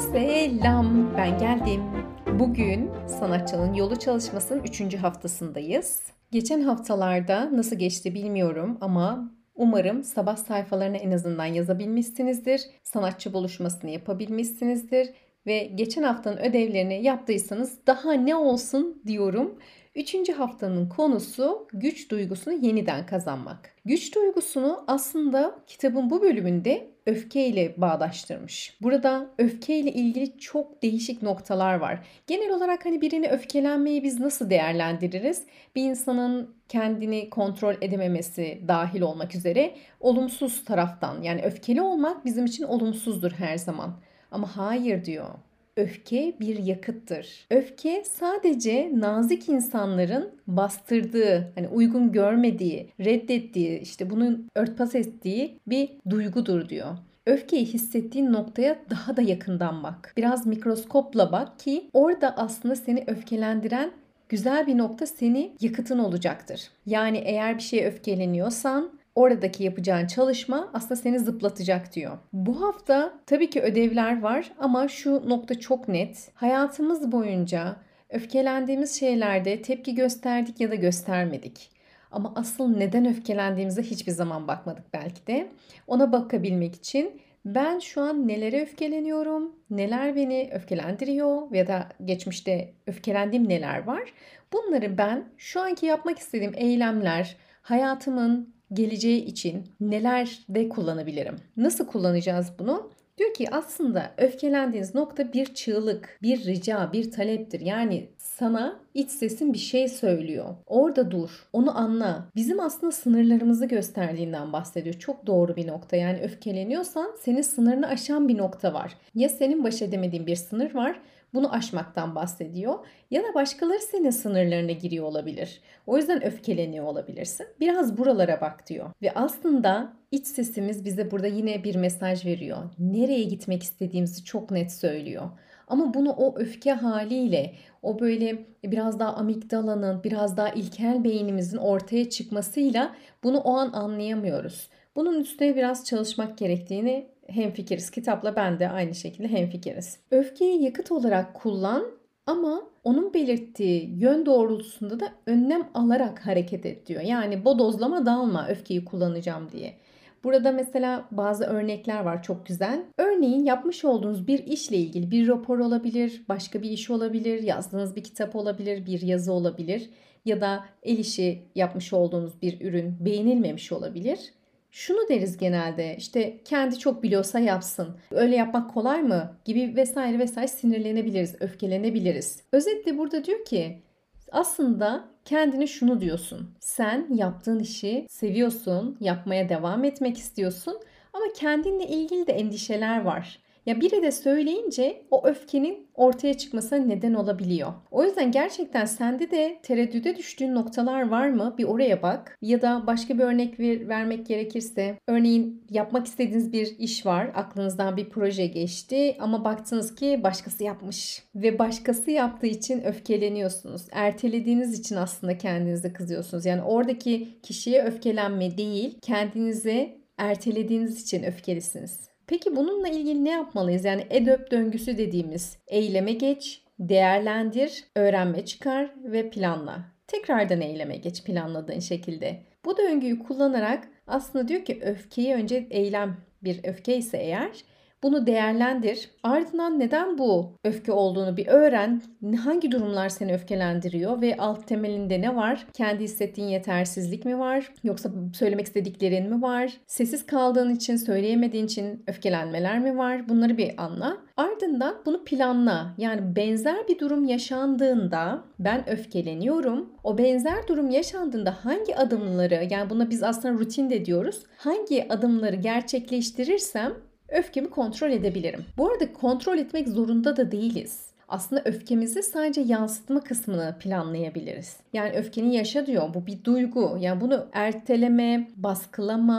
Selam, ben geldim. Bugün Sanatçının Yolu çalışmasının 3. haftasındayız. Geçen haftalarda nasıl geçti bilmiyorum ama umarım sabah sayfalarına en azından yazabilmişsinizdir. Sanatçı buluşmasını yapabilmişsinizdir. Ve geçen haftanın ödevlerini yaptıysanız daha ne olsun diyorum. 3. haftanın konusu güç duygusunu yeniden kazanmak. Güç duygusunu aslında kitabın bu bölümünde öfkeyle bağdaştırmış. Burada öfkeyle ilgili çok değişik noktalar var. Genel olarak hani birini öfkelenmeyi biz nasıl değerlendiririz? Bir insanın kendini kontrol edememesi dahil olmak üzere olumsuz taraftan, yani öfkeli olmak bizim için olumsuzdur her zaman. Ama hayır diyor. Öfke bir yakıttır. Öfke sadece nazik insanların bastırdığı, hani uygun görmediği, reddettiği, işte bunu örtbas ettiği bir duygudur diyor. Öfkeyi hissettiğin noktaya daha da yakından bak. Biraz mikroskopla bak ki orada aslında seni öfkelendiren güzel bir nokta senin yakıtın olacaktır. Yani eğer bir şeye öfkeleniyorsan oradaki yapacağın çalışma aslında seni zıplatacak diyor. Bu hafta tabii ki ödevler var ama şu nokta çok net. Hayatımız boyunca öfkelendiğimiz şeylerde tepki gösterdik ya da göstermedik. Ama asıl neden öfkelendiğimize hiçbir zaman bakmadık belki de. Ona bakabilmek için ben şu an nelere öfkeleniyorum, neler beni öfkelendiriyor ya da geçmişte öfkelendiğim neler var. Bunları ben şu anki yapmak istediğim eylemler, hayatımın geleceği için nelerde kullanabilirim? Nasıl kullanacağız bunu? Diyor ki aslında öfkelendiğiniz nokta bir çığlık, bir rica, bir taleptir. Yani sana iç sesin bir şey söylüyor. Orada dur, onu anla. Bizim aslında sınırlarımızı gösterdiğinden bahsediyor. Çok doğru bir nokta. Yani öfkeleniyorsan senin sınırını aşan bir nokta var. Ya senin baş edemediğin bir sınır var. Bunu aşmaktan bahsediyor. Ya da başkaları senin sınırlarına giriyor olabilir. O yüzden öfkeleniyor olabilirsin. Biraz buralara bak diyor. Ve aslında iç sesimiz bize burada yine bir mesaj veriyor. Nereye gitmek istediğimizi çok net söylüyor. Ama bunu o öfke haliyle, o böyle biraz daha amigdalanın, biraz daha ilkel beynimizin ortaya çıkmasıyla bunu o an anlayamıyoruz. Bunun üstüne biraz çalışmak gerektiğini hemfikiriz. Kitapla ben de aynı şekilde hemfikiriz. Öfkeyi yakıt olarak kullan ama onun belirttiği yön doğrultusunda da önlem alarak hareket et diyor. Yani bodozlama dalma öfkeyi kullanacağım diye. Burada mesela bazı örnekler var çok güzel. Örneğin yapmış olduğunuz bir işle ilgili bir rapor olabilir, başka bir iş olabilir, yazdığınız bir kitap olabilir, bir yazı olabilir ya da el işi yapmış olduğunuz bir ürün beğenilmemiş olabilir. Şunu deriz genelde, işte kendi çok biliyorsa yapsın. Öyle yapmak kolay mı? Gibi vesaire vesaire sinirlenebiliriz, öfkelenebiliriz. Özetle burada diyor ki aslında kendine şunu diyorsun. Sen yaptığın işi seviyorsun, yapmaya devam etmek istiyorsun ama kendinle ilgili de endişeler var. Ya biri de söyleyince o öfkenin ortaya çıkmasına neden olabiliyor. O yüzden gerçekten sende de tereddüde düştüğün noktalar var mı? Bir oraya bak. Ya da başka bir örnek vermek gerekirse, örneğin yapmak istediğiniz bir iş var. Aklınızdan bir proje geçti ama baktınız ki başkası yapmış. Ve başkası yaptığı için öfkeleniyorsunuz. Ertelediğiniz için aslında kendinize kızıyorsunuz. Yani oradaki kişiye öfkelenme değil, kendinizi ertelediğiniz için öfkelisiniz. Peki bununla ilgili ne yapmalıyız? Yani EDÖP döngüsü dediğimiz eyleme geç, değerlendir, öğrenme çıkar ve planla. Tekrardan eyleme geç planladığın şekilde. Bu döngüyü kullanarak aslında diyor ki öfkeyi önce eylem bir öfke ise eğer bunu değerlendir. Ardından neden bu öfke olduğunu bir öğren. Hangi durumlar seni öfkelendiriyor ve alt temelinde ne var? Kendi hissettiğin yetersizlik mi var? Yoksa söylemek istediklerin mi var? Sessiz kaldığın için, söyleyemediğin için öfkelenmeler mi var? Bunları bir anla. Ardından bunu planla. Yani benzer bir durum yaşandığında ben öfkeleniyorum. O benzer durum yaşandığında hangi adımları, yani buna biz aslında rutin de diyoruz. Hangi adımları gerçekleştirirsem öfkemi kontrol edebilirim. Bu arada kontrol etmek zorunda da değiliz. Aslında öfkemizi sadece yansıtma kısmını planlayabiliriz. Yani öfkeni yaşa diyor. Bu bir duygu. Yani bunu erteleme, baskılama,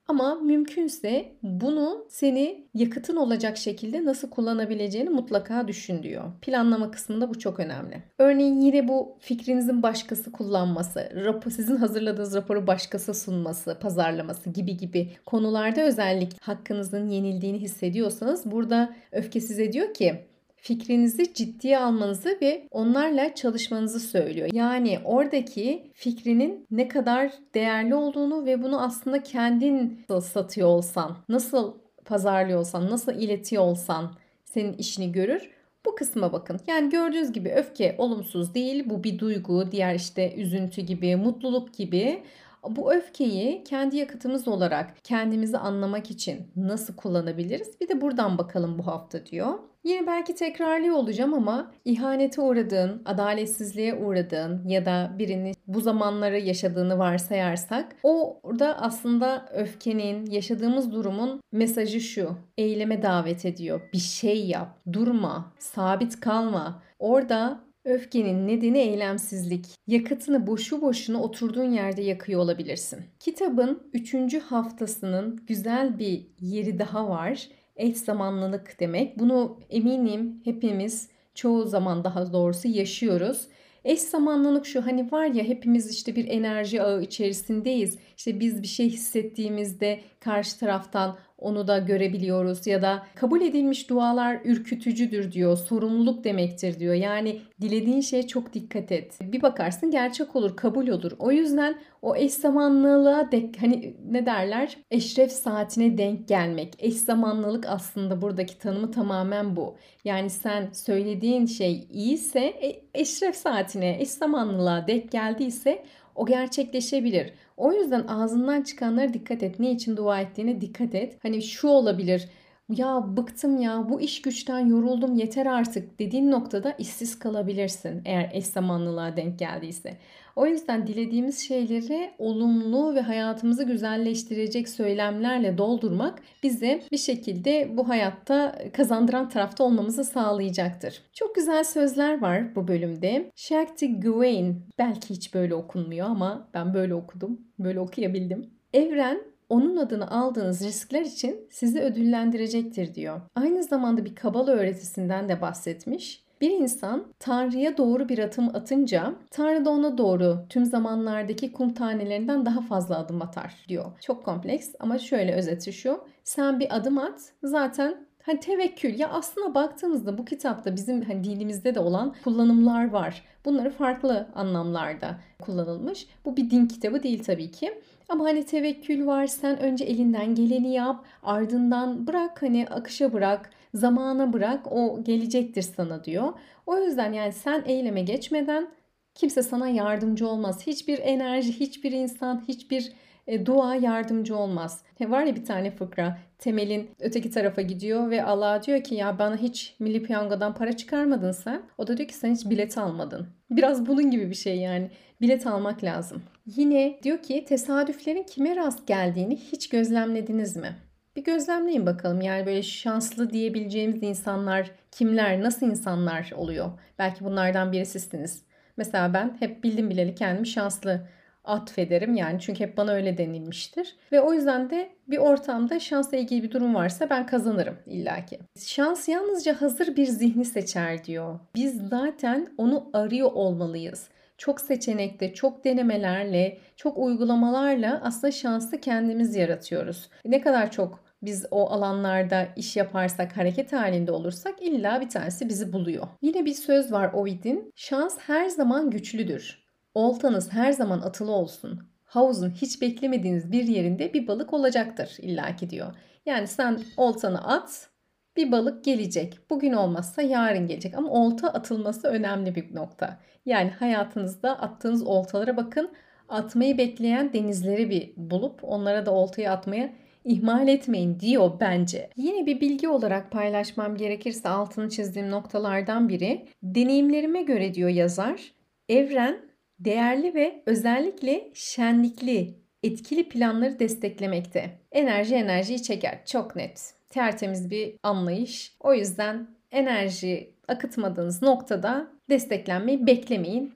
Ama mümkünse bunu seni yakıtın olacak şekilde nasıl kullanabileceğini mutlaka düşün diyor. Planlama kısmında bu çok önemli. Örneğin yine bu fikrinizin başkası kullanması, sizin hazırladığınız raporu başkası sunması, pazarlaması gibi konularda özellikle hakkınızın yenildiğini hissediyorsanız burada öfke size diyor ki fikrinizi ciddiye almanızı ve onlarla çalışmanızı söylüyor. Yani oradaki fikrinin ne kadar değerli olduğunu ve bunu aslında kendin satıyor olsan, nasıl pazarlıyor olsan, nasıl iletiyor olsan senin işini görür. Bu kısma bakın. Yani gördüğünüz gibi öfke olumsuz değil. Bu bir duygu. Diğer işte üzüntü gibi, mutluluk gibi. Bu öfkeyi kendi yakıtımız olarak kendimizi anlamak için nasıl kullanabiliriz? Bir de buradan bakalım bu hafta diyor. Yine belki tekrarlıyor olacağım ama ihanete uğradığın, adaletsizliğe uğradığın ya da birinin bu zamanları yaşadığını varsayarsak orada aslında öfkenin, yaşadığımız durumun mesajı şu. Eyleme davet ediyor. Bir şey yap, durma, sabit kalma. Orada öfkenin nedeni eylemsizlik. Yakıtını boşu boşuna oturduğun yerde yakıyor olabilirsin. Kitabın 3. haftasının güzel bir yeri daha var. Eş zamanlılık demek. Bunu eminim hepimiz çoğu zaman daha doğrusu yaşıyoruz. Eş zamanlılık şu, hani var ya, hepimiz işte bir enerji ağı içerisindeyiz. İşte biz bir şey hissettiğimizde karşı taraftan onu da görebiliyoruz ya da kabul edilmiş dualar ürkütücüdür diyor. Sorumluluk demektir diyor. Yani dilediğin şeye çok dikkat et. Bir bakarsın gerçek olur, kabul olur. O yüzden o eş zamanlılığa hani ne derler? Eşref saatine denk gelmek. Eş zamanlılık aslında buradaki tanımı tamamen bu. Yani sen söylediğin şey iyiyse eşref saatine, eş zamanlılığa denk geldiyse o gerçekleşebilir. O yüzden ağzından çıkanlara dikkat et. Ne için dua ettiğine dikkat et. Hani şu olabilir. Ya bıktım ya, bu iş güçten yoruldum, yeter artık dediğin noktada işsiz kalabilirsin eğer eş zamanlılığa denk geldiyse. O yüzden dilediğimiz şeyleri olumlu ve hayatımızı güzelleştirecek söylemlerle doldurmak bize bir şekilde bu hayatta kazandıran tarafta olmamızı sağlayacaktır. Çok güzel sözler var bu bölümde. Shakti Gawain, belki hiç böyle okunmuyor ama ben böyle okudum, böyle okuyabildim. Evren onun adını aldığınız riskler için sizi ödüllendirecektir diyor. Aynı zamanda bir Kabala öğretisinden de bahsetmiş. Bir insan Tanrı'ya doğru bir adım atınca Tanrı da ona doğru tüm zamanlardaki kum tanelerinden daha fazla adım atar diyor. Çok kompleks ama şöyle özeti şu. Sen bir adım at, zaten hani tevekkül, ya aslına baktığımızda bu kitapta bizim hani dinimizde de olan kullanımlar var. Bunları farklı anlamlarda kullanılmış. Bu bir din kitabı değil tabii ki. Ama hani tevekkül var, sen önce elinden geleni yap, ardından bırak, hani akışa bırak, zamana bırak, o gelecektir sana diyor. O yüzden yani sen eyleme geçmeden kimse sana yardımcı olmaz. Hiçbir enerji, hiçbir insan, hiçbir dua yardımcı olmaz. Var ya bir tane fıkra, Temel'in öteki tarafa gidiyor ve Allah diyor ki ya bana hiç Milli Piyango'dan para çıkarmadın sen. O da diyor ki sen hiç bilet almadın. Biraz bunun gibi bir şey yani. Bilet almak lazım. Yine diyor ki tesadüflerin kime rast geldiğini hiç gözlemlediniz mi? Bir gözlemleyin bakalım. Yani böyle şanslı diyebileceğimiz insanlar kimler, nasıl insanlar oluyor? Belki bunlardan biri sizsiniz. Mesela ben hep bildim bileli kendimi şanslı atfederim yani, çünkü hep bana öyle denilmiştir. Ve o yüzden de bir ortamda şansla ilgili bir durum varsa ben kazanırım illaki. Şans yalnızca hazır bir zihni seçer diyor. Biz zaten onu arıyor olmalıyız. Çok seçenekte, çok denemelerle, çok uygulamalarla aslında şansı kendimiz yaratıyoruz. Ne kadar çok biz o alanlarda iş yaparsak, hareket halinde olursak illa bir tanesi bizi buluyor. Yine bir söz var Ovid'in. Şans her zaman güçlüdür. Oltanız her zaman atılı olsun. Havuzun hiç beklemediğiniz bir yerinde bir balık olacaktır illaki diyor. Yani sen oltanı at, bir balık gelecek. Bugün olmazsa yarın gelecek ama olta atılması önemli bir nokta. Yani hayatınızda attığınız oltalara bakın. Atmayı bekleyen denizleri bir bulup onlara da oltayı atmaya ihmal etmeyin diyor bence. Yine bir bilgi olarak paylaşmam gerekirse altını çizdiğim noktalardan biri, deneyimlerime göre diyor yazar, evren değerli ve özellikle şenlikli, etkili planları desteklemekte. Enerjiyi çeker. Çok net. Tertemiz bir anlayış. O yüzden enerji akıtmadığınız noktada desteklenmeyi beklemeyin.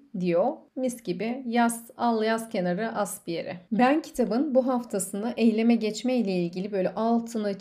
diyor. Mis gibi yaz, al yaz kenarı, as bir yere. Ben kitabın bu haftasını eyleme geçme ile ilgili böyle altını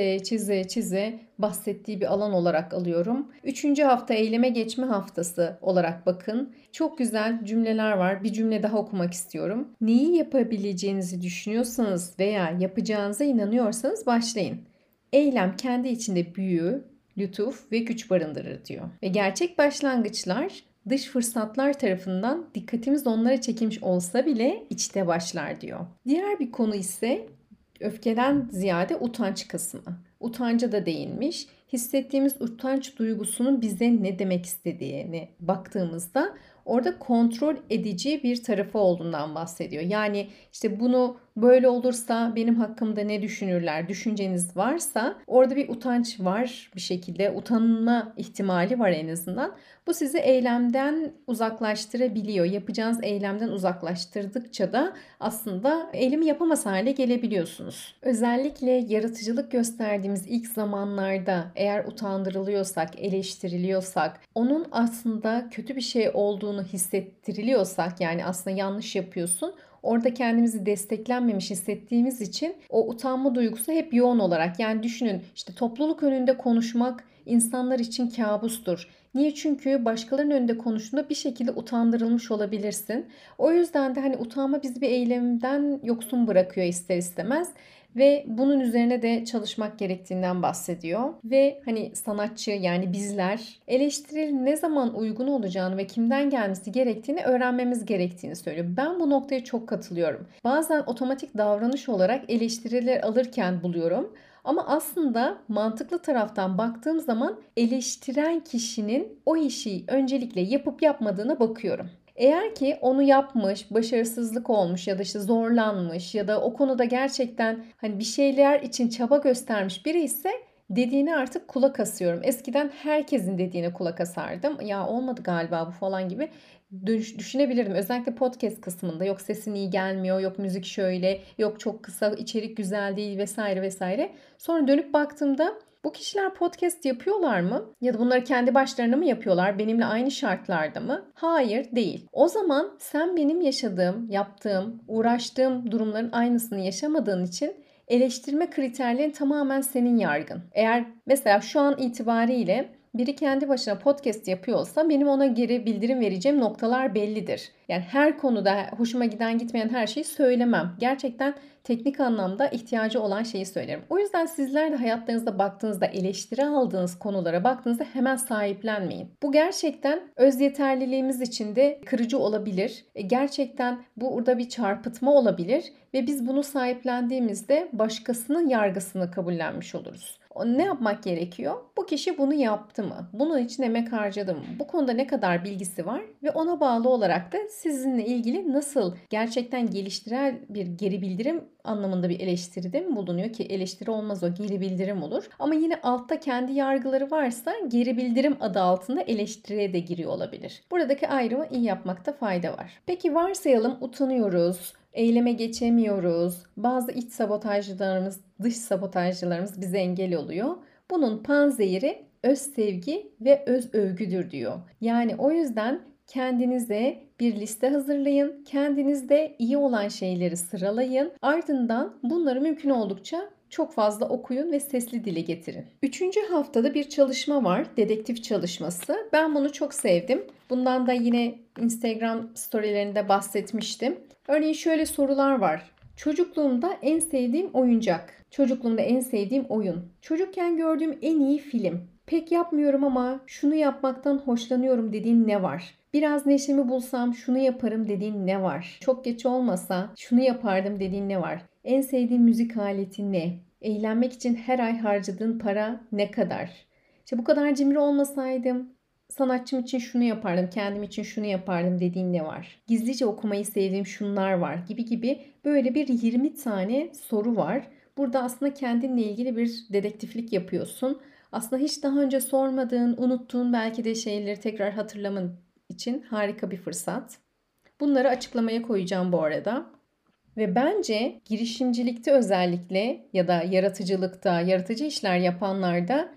çize bahsettiği bir alan olarak alıyorum. 3. hafta eyleme geçme haftası olarak bakın. Çok güzel cümleler var. Bir cümle daha okumak istiyorum. Neyi yapabileceğinizi düşünüyorsanız veya yapacağınıza inanıyorsanız başlayın. Eylem kendi içinde büyü, lütuf ve güç barındırır diyor. Ve gerçek başlangıçlar dış fırsatlar tarafından dikkatimiz onlara çekilmiş olsa bile içte başlar diyor. Diğer bir konu ise öfkeden ziyade utanç kısmı. Utanca da değinmiş. Hissettiğimiz utanç duygusunun bize ne demek istediğini baktığımızda orada kontrol edici bir tarafı olduğundan bahsediyor. Yani işte bunu böyle olursa benim hakkımda ne düşünürler düşünceniz varsa orada bir utanç var, bir şekilde utanma ihtimali var en azından. Bu sizi eylemden uzaklaştırabiliyor. Yapacağınız eylemden uzaklaştırdıkça da aslında eylemi yapamaz hale gelebiliyorsunuz. Özellikle yaratıcılık gösterdiğimiz ilk zamanlarda eğer utandırılıyorsak, eleştiriliyorsak, onun aslında kötü bir şey olduğunu hissettiriliyorsak, yani aslında yanlış yapıyorsun, orada kendimizi desteklenmemiş hissettiğimiz için o utanma duygusu hep yoğun olarak. Yani düşünün, işte topluluk önünde konuşmak insanlar için kabustur. Niye? Çünkü başkalarının önünde konuştuğunda bir şekilde utandırılmış olabilirsin. O yüzden de hani utanma bizi bir eylemden yoksun bırakıyor ister istemez. Ve bunun üzerine de çalışmak gerektiğinden bahsediyor. Ve hani sanatçı, yani bizler eleştiri ne zaman uygun olacağını ve kimden gelmesi gerektiğini öğrenmemiz gerektiğini söylüyor. Ben bu noktaya çok katılıyorum. Bazen otomatik davranış olarak eleştiriler alırken buluyorum. Ama aslında mantıklı taraftan baktığım zaman eleştiren kişinin o işi öncelikle yapıp yapmadığına bakıyorum. Eğer ki onu yapmış, başarısızlık olmuş ya da işte zorlanmış ya da o konuda gerçekten hani bir şeyler için çaba göstermiş biri ise dediğine artık kulak asıyorum. Eskiden herkesin dediğine kulak asardım. Ya olmadı galiba bu falan gibi düşünebilirdim. Özellikle podcast kısmında yok sesin iyi gelmiyor, yok müzik şöyle, yok çok kısa, içerik güzel değil vesaire vesaire. Sonra dönüp baktığımda bu kişiler podcast yapıyorlar mı? Ya da bunları kendi başlarına mı yapıyorlar? Benimle aynı şartlarda mı? Hayır, değil. O zaman sen benim yaşadığım, yaptığım, uğraştığım durumların aynısını yaşamadığın için eleştirme kriterlerin tamamen senin yargın. Eğer mesela şu an itibariyle biri kendi başına podcast yapıyor olsa benim ona geri bildirim vereceğim noktalar bellidir. Yani her konuda hoşuma giden gitmeyen her şeyi söylemem. Gerçekten teknik anlamda ihtiyacı olan şeyi söylerim. O yüzden sizler de hayatlarınızda baktığınızda, eleştiri aldığınız konulara baktığınızda hemen sahiplenmeyin. Bu gerçekten öz yeterliliğimiz için de kırıcı olabilir. Gerçekten burada bir çarpıtma olabilir ve biz bunu sahiplendiğimizde başkasının yargısını kabullenmiş oluruz. Ne yapmak gerekiyor? Bu kişi bunu yaptı mı? Bunun için emek harcadı mı? Bu konuda ne kadar bilgisi var? Ve ona bağlı olarak da sizinle ilgili nasıl gerçekten geliştirel bir geri bildirim anlamında bir eleştiride mi bulunuyor ki eleştiri olmaz, o geri bildirim olur. Ama yine altta kendi yargıları varsa geri bildirim adı altında eleştiriye de giriyor olabilir. Buradaki ayrımı iyi yapmakta fayda var. Peki varsayalım utanıyoruz, eyleme geçemiyoruz. Bazı iç sabotajcılarımız, dış sabotajcılarımız bize engel oluyor. Bunun panzehiri öz sevgi ve öz övgüdür diyor. Yani o yüzden kendinize bir liste hazırlayın. Kendinizde iyi olan şeyleri sıralayın. Ardından bunları mümkün oldukça çok fazla okuyun ve sesli dile getirin. 3. haftada bir çalışma var. Dedektif çalışması. Ben bunu çok sevdim. Bundan da yine Instagram storylerinde bahsetmiştim. Örneğin şöyle sorular var. Çocukluğumda en sevdiğim oyuncak. Çocukluğumda en sevdiğim oyun. Çocukken gördüğüm en iyi film. Pek yapmıyorum ama şunu yapmaktan hoşlanıyorum dediğin ne var? Biraz neşemi bulsam şunu yaparım dediğin ne var? Çok geç olmasa şunu yapardım dediğin ne var? En sevdiğin müzik aleti ne? Eğlenmek için her ay harcadığın para ne kadar? İşte bu kadar cimri olmasaydım sanatçım için şunu yapardım, kendim için şunu yapardım dediğin ne var? Gizlice okumayı sevdiğim şunlar var gibi gibi böyle bir 20 tane soru var. Burada aslında kendinle ilgili bir dedektiflik yapıyorsun. Aslında hiç daha önce sormadığın, unuttuğun belki de şeyleri tekrar hatırlaman için harika bir fırsat. Bunları açıklamaya koyacağım bu arada. Ve bence girişimcilikte özellikle ya da yaratıcılıkta, yaratıcı işler yapanlarda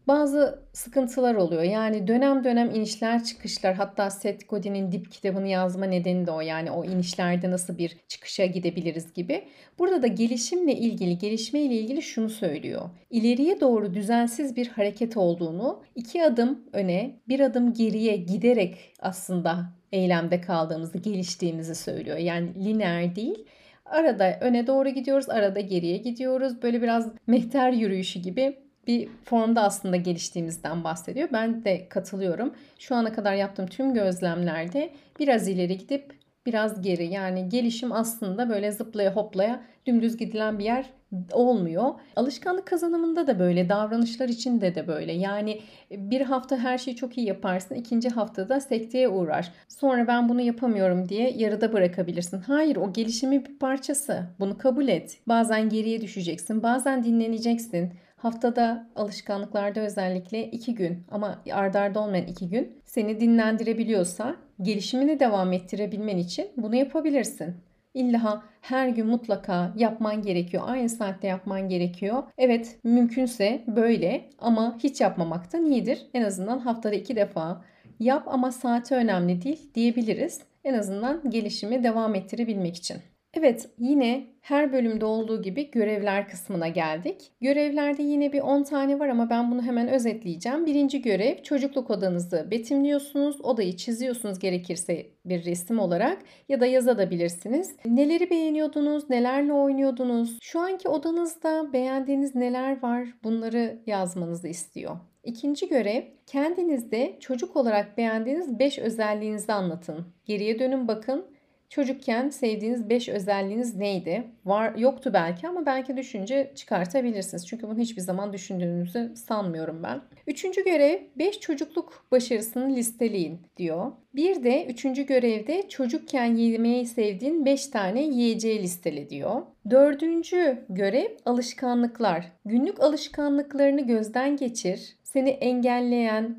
bazı sıkıntılar oluyor. Yani dönem dönem inişler çıkışlar, hatta Seth Godin'in Dip kitabını yazma nedeni de o. Yani o inişlerde nasıl bir çıkışa gidebiliriz gibi. Burada da gelişimle ilgili, gelişme ile ilgili şunu söylüyor. İleriye doğru düzensiz bir hareket olduğunu, 2 adım öne, 1 adım geriye giderek aslında eylemde kaldığımızı, geliştiğimizi söylüyor. Yani lineer değil. Arada öne doğru gidiyoruz, arada geriye gidiyoruz. Böyle biraz mehter yürüyüşü gibi bir formda aslında geliştiğimizden bahsediyor. Ben de katılıyorum. Şu ana kadar yaptığım tüm gözlemlerde biraz ileri gidip biraz geri. Yani gelişim aslında böyle zıplaya hoplaya dümdüz gidilen bir yer olmuyor. Alışkanlık kazanımında da böyle, davranışlar içinde de böyle. Yani bir hafta her şeyi çok iyi yaparsın, ikinci haftada sekteye uğrar. Sonra ben bunu yapamıyorum diye yarıda bırakabilirsin. Hayır, o gelişimin bir parçası. Bunu kabul et. Bazen geriye düşeceksin, bazen dinleneceksin. Haftada alışkanlıklarda özellikle 2 gün ama ard arda olmayan 2 gün seni dinlendirebiliyorsa gelişimini devam ettirebilmen için bunu yapabilirsin. İlla her gün mutlaka yapman gerekiyor. Aynı saatte yapman gerekiyor. Evet, mümkünse böyle ama hiç yapmamaktan iyidir. En azından haftada 2 defa yap ama saati önemli değil diyebiliriz. En azından gelişimi devam ettirebilmek için. Evet, yine her bölümde olduğu gibi görevler kısmına geldik. Görevlerde yine bir 10 tane var ama ben bunu hemen özetleyeceğim. Birinci görev, çocukluk odanızı betimliyorsunuz. Odayı çiziyorsunuz gerekirse bir resim olarak ya da yazabilirsiniz. Neleri beğeniyordunuz, nelerle oynuyordunuz? Şu anki odanızda beğendiğiniz neler var? Bunları yazmanızı istiyor. İkinci görev, kendinizde çocuk olarak beğendiğiniz 5 özelliğinizi anlatın. Geriye dönün, bakın. Çocukken sevdiğiniz 5 özelliğiniz neydi? Yoktu belki ama belki düşünce çıkartabilirsiniz. Çünkü bunu hiçbir zaman düşündüğünüzü sanmıyorum ben. Üçüncü görev, 5 çocukluk başarısını listeleyin diyor. Bir de üçüncü görevde çocukken yemeyi sevdiğin 5 tane yiyeceği listele diyor. Dördüncü görev, alışkanlıklar. Günlük alışkanlıklarını gözden geçir. Seni engelleyen,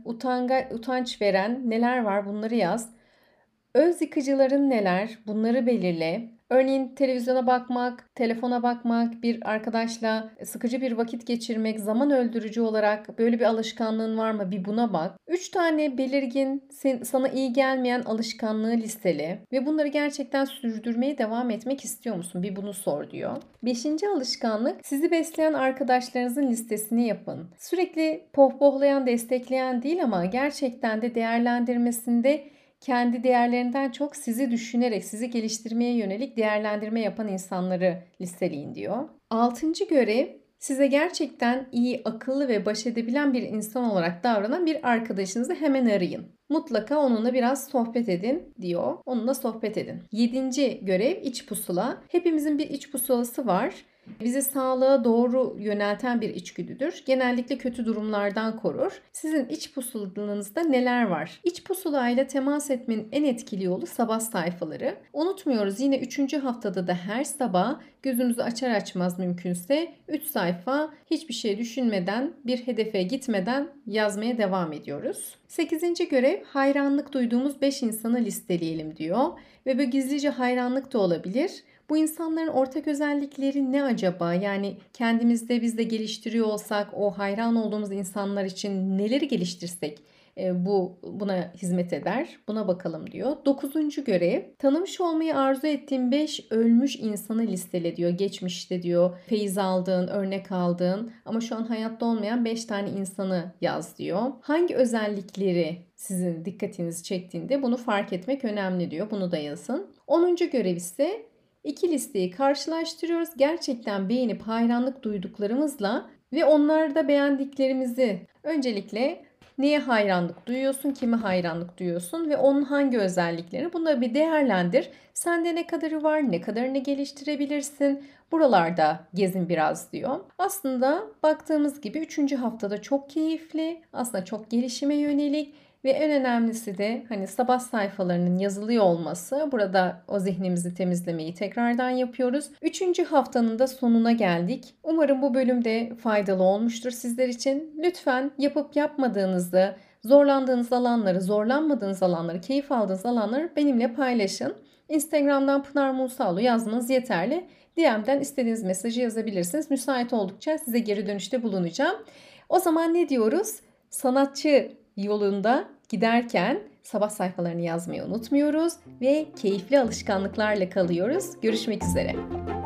utanç veren neler var, bunları yaz. Öz yıkıcıların neler? Bunları belirle. Örneğin televizyona bakmak, telefona bakmak, bir arkadaşla sıkıcı bir vakit geçirmek, zaman öldürücü olarak böyle bir alışkanlığın var mı? Bir buna bak. 3 tane belirgin, sana iyi gelmeyen alışkanlığı listele ve bunları gerçekten sürdürmeye devam etmek istiyor musun? Bir bunu sor diyor. 5. alışkanlık, sizi besleyen arkadaşlarınızın listesini yapın. Sürekli pohpohlayan, destekleyen değil ama gerçekten de değerlendirmesinde kendi değerlerinden çok sizi düşünerek, sizi geliştirmeye yönelik değerlendirme yapan insanları listeleyin diyor. 6. görev, size gerçekten iyi, akıllı ve baş edebilen bir insan olarak davranan bir arkadaşınızı hemen arayın. Mutlaka onunla biraz sohbet edin diyor. Onunla sohbet edin. 7. görev, iç pusula. Hepimizin bir iç pusulası var. Bizi sağlığa doğru yönelten bir içgüdüdür. Genellikle kötü durumlardan korur. Sizin iç pusulanızda neler var? İç pusulayla temas etmenin en etkili yolu sabah sayfaları. Unutmuyoruz, yine 3. haftada da her sabah gözümüzü açar açmaz mümkünse 3 sayfa hiçbir şey düşünmeden, bir hedefe gitmeden yazmaya devam ediyoruz. 8. görev, hayranlık duyduğumuz 5 insanı listeleyelim diyor. Ve böyle gizlice hayranlık da olabilir. Bu insanların ortak özellikleri ne acaba? Yani kendimizde biz de geliştiriyor olsak o hayran olduğumuz insanlar için neleri geliştirsek buna hizmet eder. Buna bakalım diyor. 9. görev, tanımış olmayı arzu ettiğin 5 ölmüş insanı listele diyor. Geçmişte diyor feyiz aldığın, örnek aldığın ama şu an hayatta olmayan 5 tane insanı yaz diyor. Hangi özellikleri sizin dikkatinizi çektiğinde bunu fark etmek önemli diyor. Bunu da yazın. 10. görev ise İki listeyi karşılaştırıyoruz. Gerçekten beğenip hayranlık duyduklarımızla ve onlarda beğendiklerimizi, öncelikle neye hayranlık duyuyorsun, kime hayranlık duyuyorsun ve onun hangi özelliklerini, bunları bir değerlendir. Sende ne kadarı var, ne kadarını geliştirebilirsin? Buralarda gezin biraz diyor. Aslında baktığımız gibi 3. haftada çok keyifli, aslında çok gelişime yönelik. Ve en önemlisi de hani sabah sayfalarının yazılıyor olması. Burada o zihnimizi temizlemeyi tekrardan yapıyoruz. 3. haftanın da sonuna geldik. Umarım bu bölümde faydalı olmuştur sizler için. Lütfen yapıp yapmadığınızı, zorlandığınız alanları, zorlanmadığınız alanları, keyif aldığınız alanları benimle paylaşın. Instagram'dan Pınar Musaoğlu yazmanız yeterli. DM'den istediğiniz mesajı yazabilirsiniz. Müsait oldukça size geri dönüşte bulunacağım. O zaman ne diyoruz? Sanatçı yolunda giderken sabah sayfalarını yazmayı unutmuyoruz ve keyifli alışkanlıklarla kalıyoruz. Görüşmek üzere.